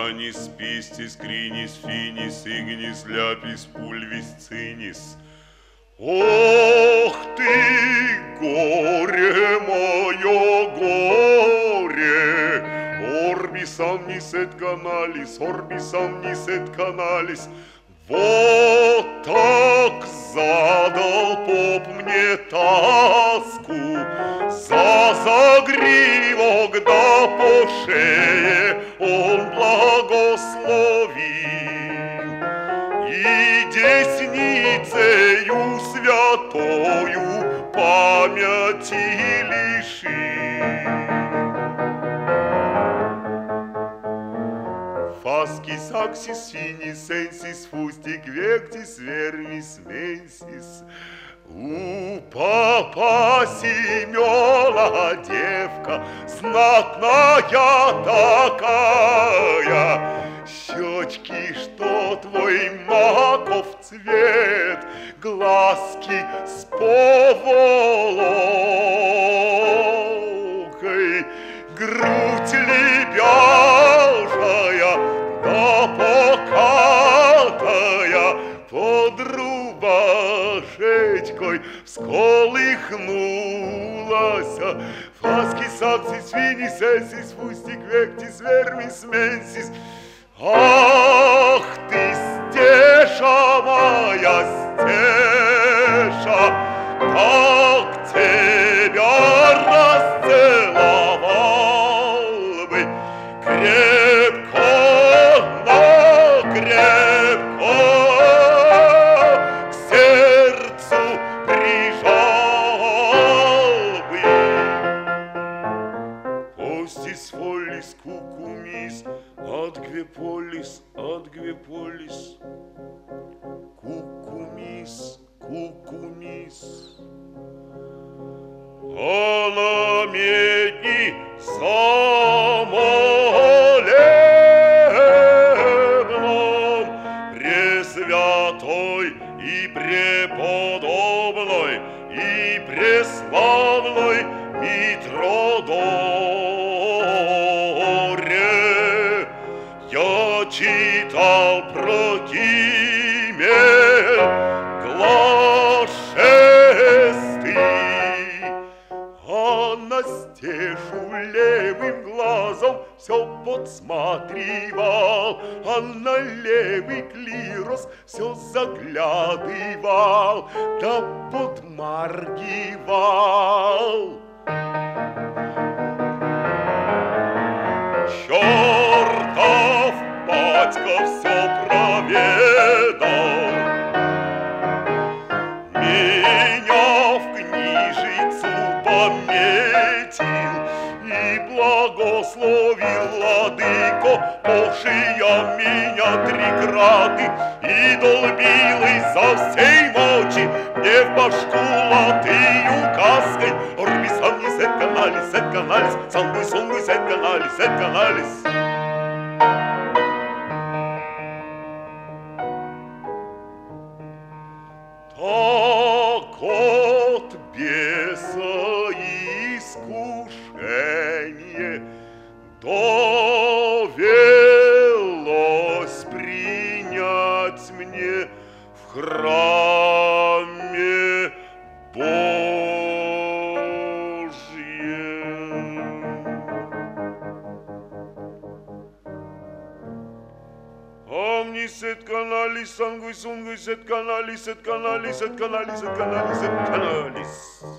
канис, пистис, кринис, финис, игнис, ляпис, пульвис, цинис. Ох ты, горе мое, горе! Орбис амнис эт каналис, орбис амнис эт каналис. Вот так задал поп мне таску за загривок да по шее он благословил. И десницею святою памяти лишил. Фаскис, аксис, финис, сенсис, фустик, вектис, вермис, менсис. У папа Семена девка знатная такая, щечки, что твой маков цвет, глазки с поволокой, грудь лебяжая, да покатая под рубашечкой всколыхнулась. Фаскис, аксис, финис, эсис, фустик, вектис, вермис, менсис. Ах ты, Стеша моя, Стеша, как тебя расцеловал бы крепко, накрепко, к сердцу прижал бы. Постис, фоллис, кукумис, адгвеполис, адгвеполис, кукумис, кукумис. А на медни самолебном, пресвятой и преподобной и преславной Митродоре я читал про Гимель глашестый, а на Стешу левым глазом все подсматривал, а на левый клирос все заглядывал, да подмаргивал. Чертов батька все проведал, меня в книжицу пометил и благословил владыко, пошия меня трикраты и долбил изо всей ночи мне в башку латынью каской. Орбис амнис эт каналис, сангуис, сонгуис эт каналис, эт каналис. Так от беса искушение довелось принять мне в храме Божьем. Амнис эт каналис, сангуис, сонгуис эт каналис, эт каналис, эт каналис, эт каналис, эт каналис.